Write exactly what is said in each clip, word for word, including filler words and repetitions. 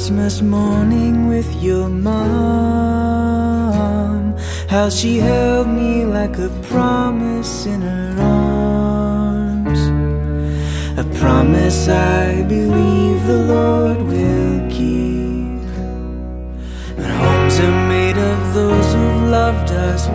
Christmas morning with your mom, how she held me like a promise in her arms, a promise I believe the Lord will keep. But homes are made of those who've loved us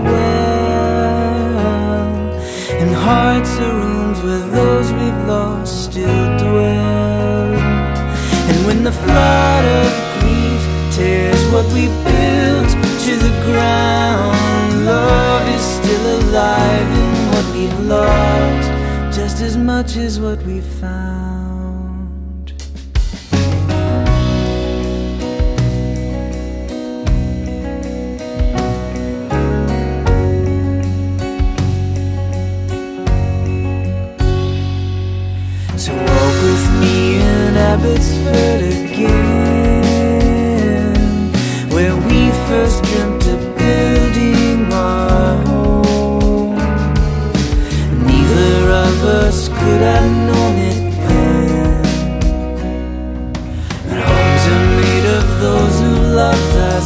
well, and hearts are rooms where those we've lost still dwell. And when the flood of grief tears what we built to the ground, love is still alive in what we've lost, just as much as what we've found. So walk with me in Abbotsford again, where we first dreamt of building our home. Neither of us could have known it then, but homes are made of those who loved us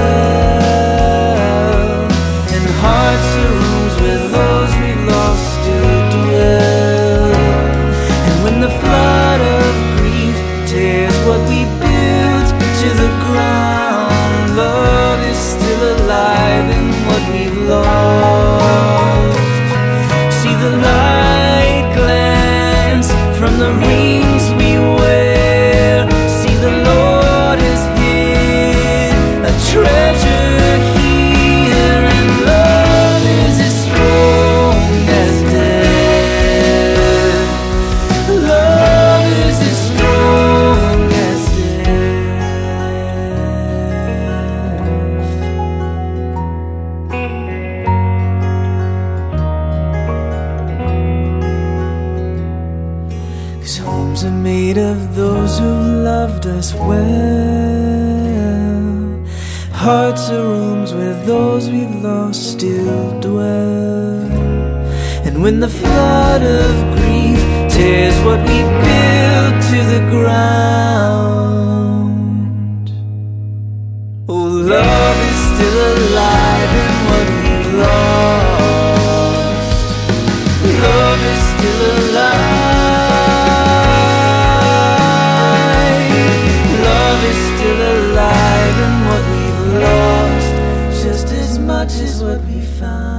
well, and hearts are rooms where those we've lost still dwell. When the flood of grief tears what we built to the ground, love is still alive in what we've lost. See the light glance from the rings we wear. See the Lord has hid a treasure here, and love is as strong as death. Love is as strong as death. 'Cause homes are made of those who've loved us well, hearts are rooms where those we've lost still dwell. And when the flood of grief tears what we built to the ground, oh, love is still alive in what we've lost. Love is still alive. Love is still alive in what we've lost, just as much as what we found.